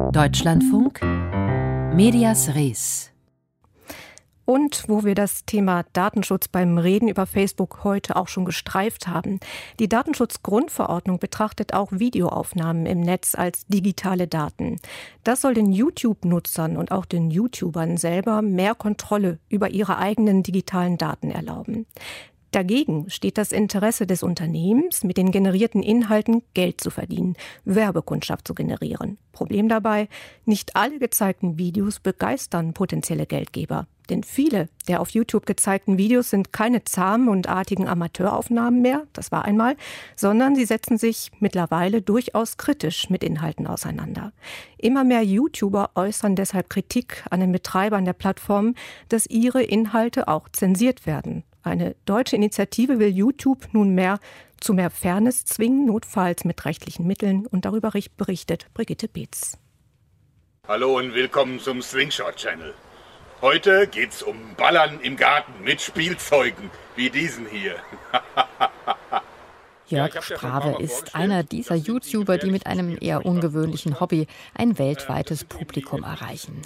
Deutschlandfunk Medias Res. Und wo wir das Thema Datenschutz beim Reden über Facebook heute auch schon gestreift haben. Die Datenschutzgrundverordnung betrachtet auch Videoaufnahmen im Netz als digitale Daten. Das soll den YouTube-Nutzern und auch den YouTubern selber mehr Kontrolle über ihre eigenen digitalen Daten erlauben. Dagegen steht das Interesse des Unternehmens, mit den generierten Inhalten Geld zu verdienen, Werbekundschaft zu generieren. Problem dabei, nicht alle gezeigten Videos begeistern potenzielle Geldgeber. Denn viele der auf YouTube gezeigten Videos sind keine zahmen und artigen Amateuraufnahmen mehr, das war einmal, sondern sie setzen sich mittlerweile durchaus kritisch mit Inhalten auseinander. Immer mehr YouTuber äußern deshalb Kritik an den Betreibern der Plattformen, dass ihre Inhalte auch zensiert werden. Eine deutsche Initiative will YouTube nunmehr zu mehr Fairness zwingen, notfalls mit rechtlichen Mitteln. Und darüber berichtet Brigitte Beetz. Hallo und willkommen zum Slingshot Channel. Heute geht's um Ballern im Garten mit Spielzeugen wie diesen hier. Jörg Sprave ist einer dieser YouTuber, die mit einem eher ungewöhnlichen Hobby ein weltweites Publikum erreichen.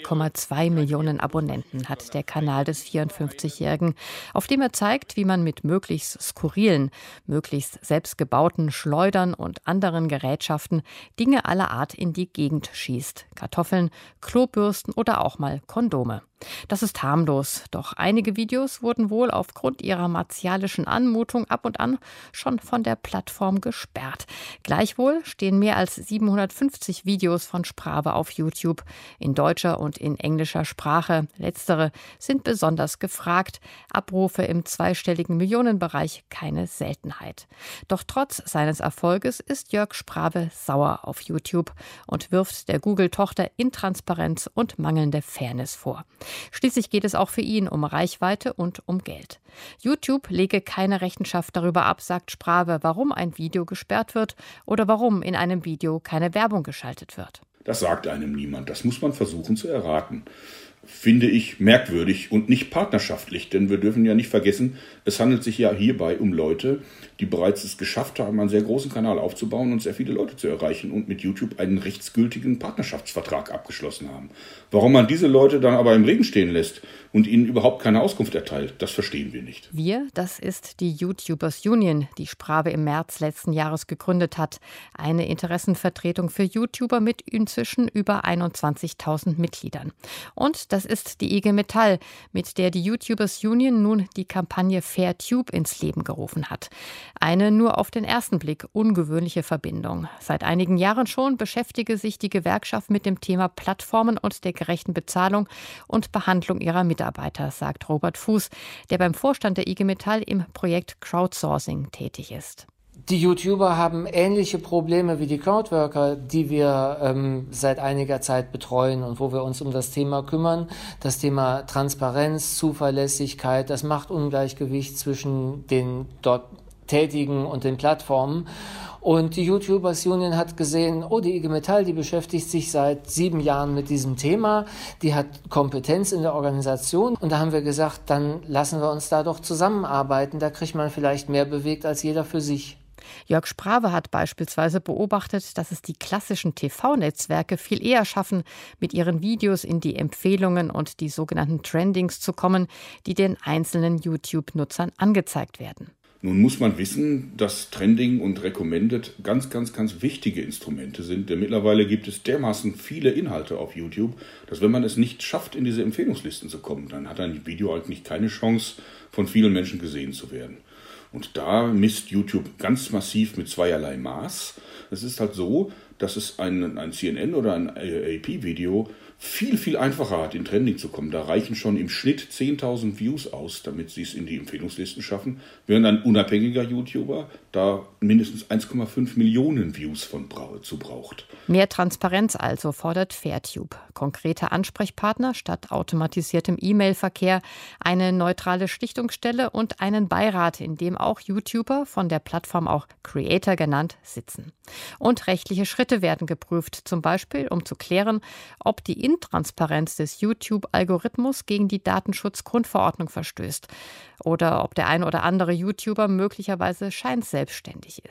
2,2 Millionen Abonnenten hat der Kanal des 54-Jährigen, auf dem er zeigt, wie man mit möglichst skurrilen, möglichst selbstgebauten Schleudern und anderen Gerätschaften Dinge aller Art in die Gegend schießt. Kartoffeln, Klobürsten oder auch mal Kondome. Das ist harmlos, doch einige Videos wurden wohl aufgrund ihrer martialischen Anmutung ab und an schon von der Plattform gesperrt. Gleichwohl stehen mehr als 750 Videos von Sprave auf YouTube, in deutscher und in englischer Sprache. Letztere sind besonders gefragt, Abrufe im zweistelligen Millionenbereich keine Seltenheit. Doch trotz seines Erfolges ist Jörg Sprave sauer auf YouTube und wirft der Google-Tochter Intransparenz und mangelnde Fairness vor. Schließlich geht es auch für ihn um Reichweite und um Geld. YouTube lege keine Rechenschaft darüber ab, sagt Sprave, warum ein Video gesperrt wird oder warum in einem Video keine Werbung geschaltet wird. Das sagt einem niemand. Das muss man versuchen zu erraten. Finde ich merkwürdig und nicht partnerschaftlich, denn wir dürfen ja nicht vergessen, es handelt sich ja hierbei um Leute, die bereits es geschafft haben, einen sehr großen Kanal aufzubauen und sehr viele Leute zu erreichen und mit YouTube einen rechtsgültigen Partnerschaftsvertrag abgeschlossen haben. Warum man diese Leute dann aber im Regen stehen lässt und ihnen überhaupt keine Auskunft erteilt, das verstehen wir nicht. Wir, das ist die YouTubers Union, die Sprave im März letzten Jahres gegründet hat. Eine Interessenvertretung für YouTuber mit inzwischen über 21.000 Mitgliedern. Und das ist die IG Metall, mit der die YouTubers Union nun die Kampagne FairTube ins Leben gerufen hat. Eine nur auf den ersten Blick ungewöhnliche Verbindung. Seit einigen Jahren schon beschäftige sich die Gewerkschaft mit dem Thema Plattformen und der gerechten Bezahlung und Behandlung ihrer Mitarbeiter, sagt Robert Fuß, der beim Vorstand der IG Metall im Projekt Crowdsourcing tätig ist. Die YouTuber haben ähnliche Probleme wie die Crowdworker, die wir seit einiger Zeit betreuen und wo wir uns um das Thema kümmern. Das Thema Transparenz, Zuverlässigkeit, das Machtungleichgewicht zwischen den dort Tätigen und den Plattformen. Und die YouTubers Union hat gesehen, die IG Metall, die beschäftigt sich seit 7 Jahren mit diesem Thema, die hat Kompetenz in der Organisation. Und da haben wir gesagt, dann lassen wir uns da doch zusammenarbeiten, da kriegt man vielleicht mehr bewegt als jeder für sich. Jörg Sprave hat beispielsweise beobachtet, dass es die klassischen TV-Netzwerke viel eher schaffen, mit ihren Videos in die Empfehlungen und die sogenannten Trendings zu kommen, die den einzelnen YouTube-Nutzern angezeigt werden. Nun muss man wissen, dass Trending und Recommended ganz wichtige Instrumente sind, denn mittlerweile gibt es dermaßen viele Inhalte auf YouTube, dass wenn man es nicht schafft, in diese Empfehlungslisten zu kommen, dann hat ein Video eigentlich keine Chance, von vielen Menschen gesehen zu werden. Und da misst YouTube ganz massiv mit zweierlei Maß. Es ist halt so, dass es ein CNN oder ein AP-Video viel einfacher hat, in Trending zu kommen. Da reichen schon im Schnitt 10.000 Views aus, damit sie es in die Empfehlungslisten schaffen, während ein unabhängiger YouTuber da mindestens 1,5 Millionen Views zu braucht. Mehr Transparenz also fordert FairTube. Konkrete Ansprechpartner statt automatisiertem E-Mail-Verkehr, eine neutrale Schlichtungsstelle und einen Beirat, in dem auch YouTuber, von der Plattform auch Creator genannt, sitzen. Und rechtliche Schritte werden geprüft, zum Beispiel um zu klären, ob die Intransparenz des YouTube-Algorithmus gegen die Datenschutzgrundverordnung verstößt oder ob der ein oder andere YouTuber möglicherweise scheinselbstständig ist.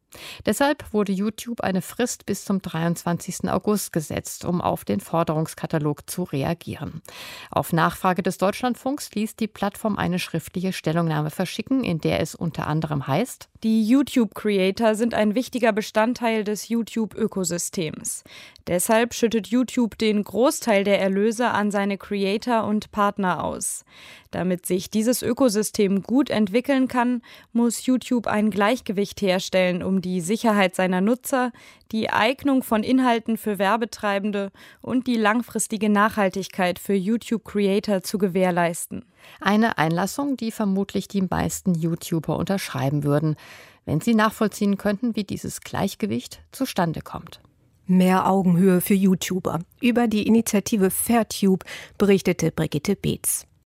Deshalb wurde YouTube eine Frist bis zum 23. August gesetzt, um auf den Forderungskatalog zu reagieren. Auf Nachfrage des Deutschlandfunks ließ die Plattform eine schriftliche Stellungnahme verschicken, in der es unter anderem heißt: Die YouTube-Creator sind ein wichtiger Bestandteil des YouTube-Ökosystems. Deshalb schüttet YouTube den Großteil der Erlöse an seine Creator und Partner aus. Damit sich dieses Ökosystem gut entwickeln kann, muss YouTube ein Gleichgewicht herstellen, um die Sicherheit seiner Nutzer, die Eignung von Inhalten für Werbetreibende und die langfristige Nachhaltigkeit für YouTube-Creator zu gewährleisten. Eine Einlassung, die vermutlich die meisten YouTuber unterschreiben würden, wenn sie nachvollziehen könnten, wie dieses Gleichgewicht zustande kommt. Mehr Augenhöhe für YouTuber. Über die Initiative Fairtube berichtete Brigitte Beetz.